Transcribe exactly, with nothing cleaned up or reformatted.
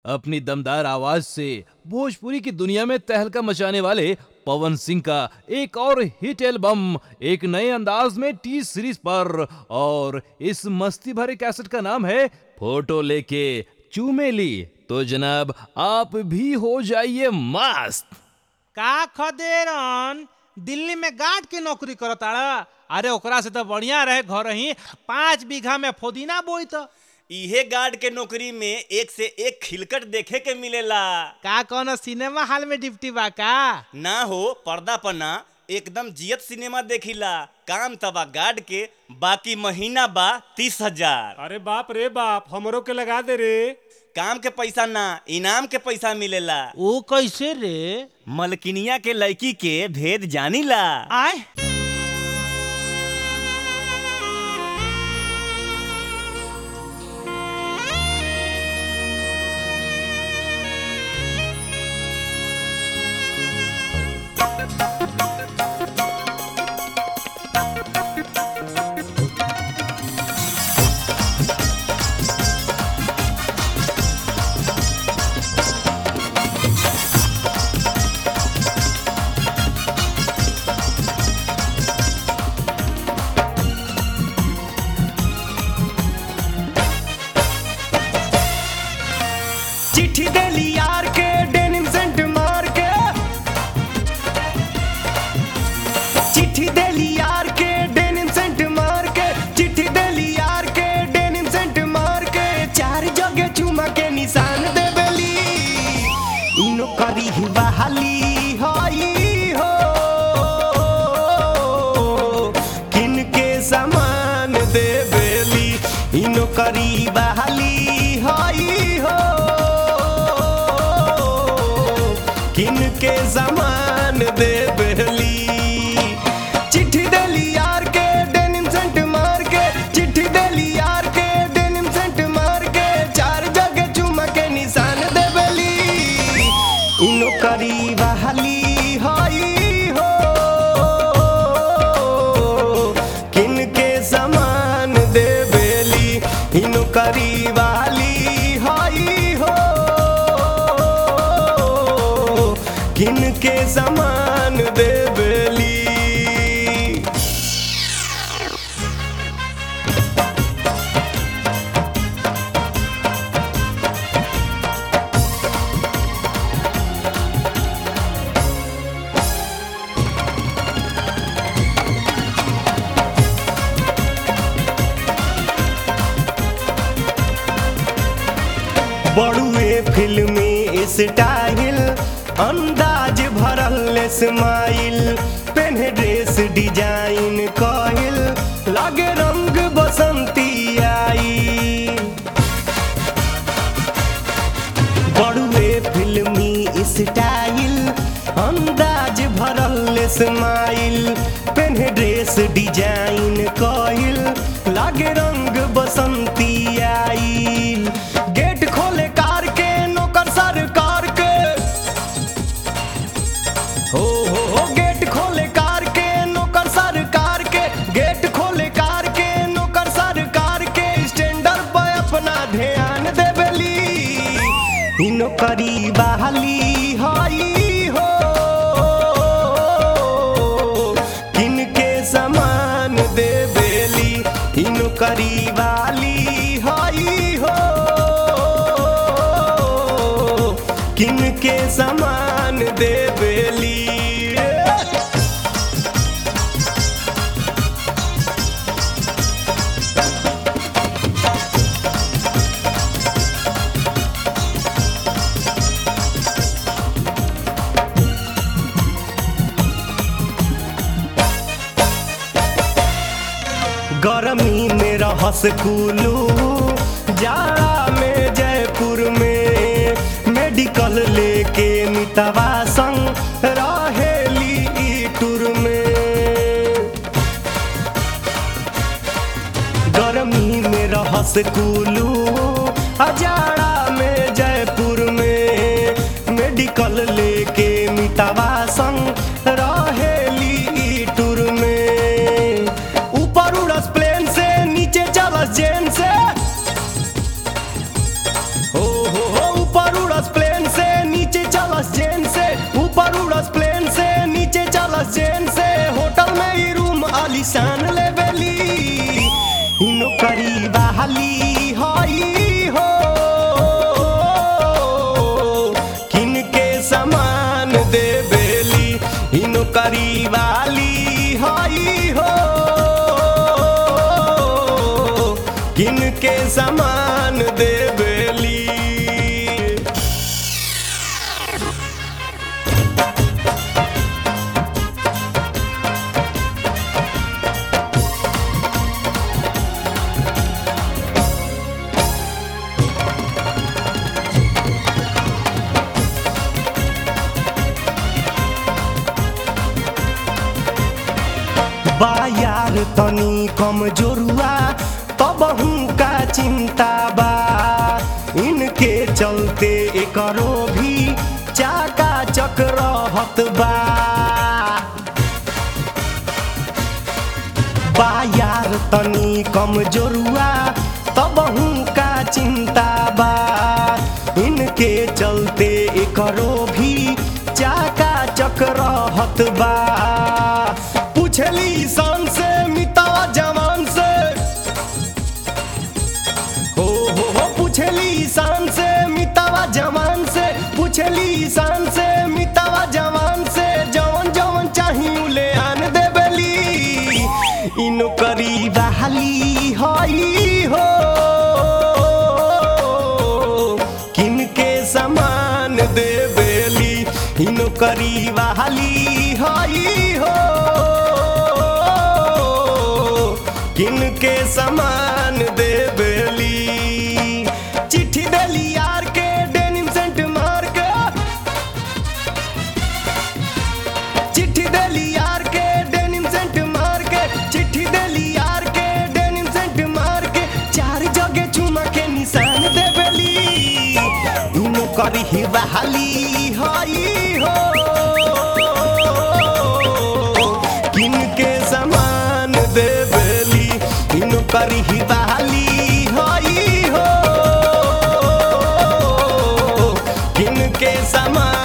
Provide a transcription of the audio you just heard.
अपनी दमदार आवाज से भोजपुरी की दुनिया में तहलका मचाने वाले पवन सिंह का एक और हिट एल्बम एक नए अंदाज में टी सीरीज पर, और इस मस्ती भरे कैसेट का नाम है फोटो लेके चूमेली। तो जनाब आप भी हो जाइए मस्त। का खदेरन दिल्ली में गार्ड के नौकरी करताड़ा? अरे ओकरा से तो बढ़िया रहे घर ही पाँच बीघा में पुदीना बोई तो। इहे गार्ड के नौकरी में एक से एक खिलकट देखे के मिलेला। का कोनो सिनेमा हॉल में डिप्टी बा का? ना हो, पर्दा पर ना, एकदम जियत सिनेमा देखिला। काम तबा गार्ड के, बाकी महीना बा तीस हजार। अरे बाप रे बाप, हमरो के लगा दे रे। काम के पैसा ना, इनाम के पैसा मिलेला। ओ कैसे रे? मलकिनिया के लड़की के भेद जानीला। आय चिट्ठी देली यार के डेनिम सेंट मार के, चिट्ठी देली यार के डेनिम सेंट मार के, चिट्ठी देली यार के डेनिम सेंट मार के, चार जगह चुमा के निशान देबेली। इनो करी ही बहाली होई हो, किन के सामान देबेली। इनो करी बहाली होई हो, किन के सामान देबेली। चिट्ठी देली यार के डेनिम सेंट मार के, चिट्ठी देली यार के डेनिम सेंट मार के, चार जगह चुमा के निशान देबेली। इनो करी बहाली होई हो, किन के सामान देबेली। इनो करी बहाली होई हो, किन के सामान देबेली। बड़ुए फिल्मी स्टाइल, अंदाज भरल स्माइल, पेन्हे ड्रेस डिजाइन कहिल, लागे रंग बसंती आई। बड़ुए फिल्मी स्टाइल, अंदाज भरल स्माइल, पेन्हे ड्रेस डिजाइन कहिल, लागे रंग बसंती आई। गेट खोले कार के नौकर सरकार के, हो हो हो गेट खोले कार के नौकर सरकार के, गेट खोले कार के नौकर सरकार के, स्टैंडर पे अपना ध्यान देबेली। इ नौकरी बहाली होई हो, किन के सामान देबेली। इ नौकरी बहाली होई हो, किन के सामान देबेली। गर्मी में रहस कुलू, जाड़ा में जयपुर में, मेडिकल लेके मितवा संग रहेली ई टूर में। गर्मी में रहस कुलू, जाड़ा में जयपुर में, मेडिकल लेके मितवा संग रहेली ई टूर में। ऊपर उड़स प्लेन से, नीचे चलस जेन से, हो हो हो ऊपर बा यार तनी कमजोरुआ तबहू का चिंता बा इनके चलते एकरो भी चाका चक्रहत बा बा यार तनी कमजोरुआ तबहू का चिंता बा इनके चलते एकरो भी चाका चक्रहत बा पूछली शान से मितावा जवान से हो हो हो पूछली शान से मितावा जवान से पूछली शान से मितावा जवान से जवन जवन चाहिए ले आन देबली इनो करी बहाली हई हो किनके समान देबली इनो करी बहाली हई हो किनके समान देबली चिट्ठी देली यार के डेनिम सेंट मार के चिट्ठी देली यार के डेनिम सेंट मार के चिट्ठी देली यार के डेनिम सेंट मार के चार जगह चुमा के निशान देबली इनो करी बहाली हई हो किनके समान देबली इनो करी बहाली हई हो किनके समान